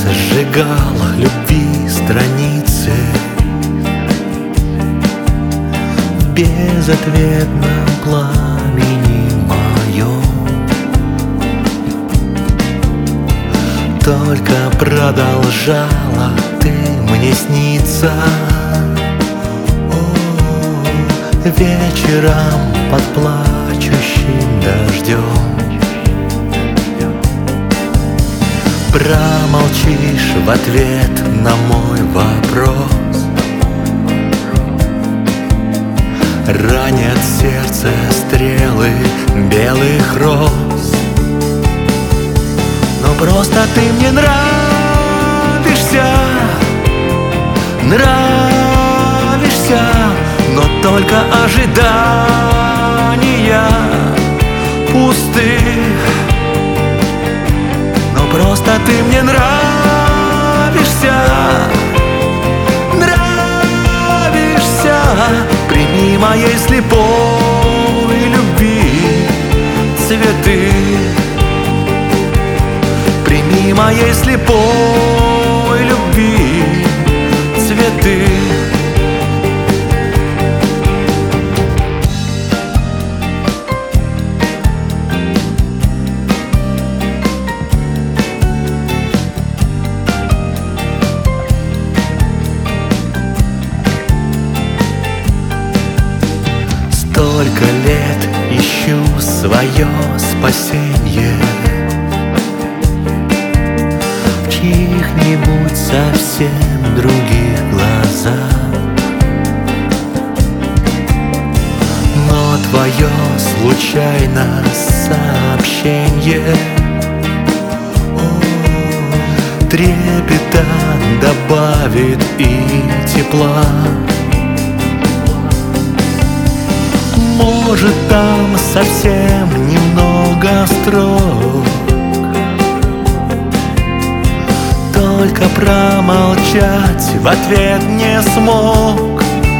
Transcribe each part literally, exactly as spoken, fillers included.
сжигал любви страницы в безответном пламени моем. Только продолжала ты мне сниться О, вечером под плачущим дождем. Промолчишь в ответ на мой вопрос, ранят сердце стрелы белых роз. Но просто ты мне нравишься, нравишься, но только ожидания пусты. Просто ты мне нравишься, нравишься. Прими моей слепой любви цветы. Прими моей слепой любви цветы. Столько лет ищу свое спасенье в чьих-нибудь совсем других глазах, но твое случайно сообщение о, трепета добавит и тепла. Может, там совсем немного строк, только промолчать в ответ не смог.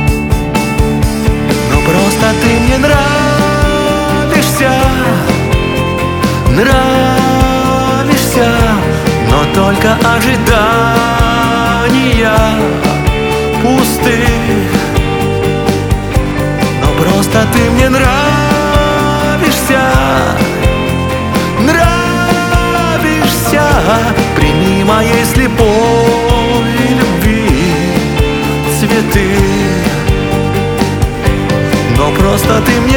Но просто ты мне нравишься, нравишься, но только ожидания пусты. Просто ты мне нравишься, нравишься. Прими моей слепой любви цветы. Но просто ты мне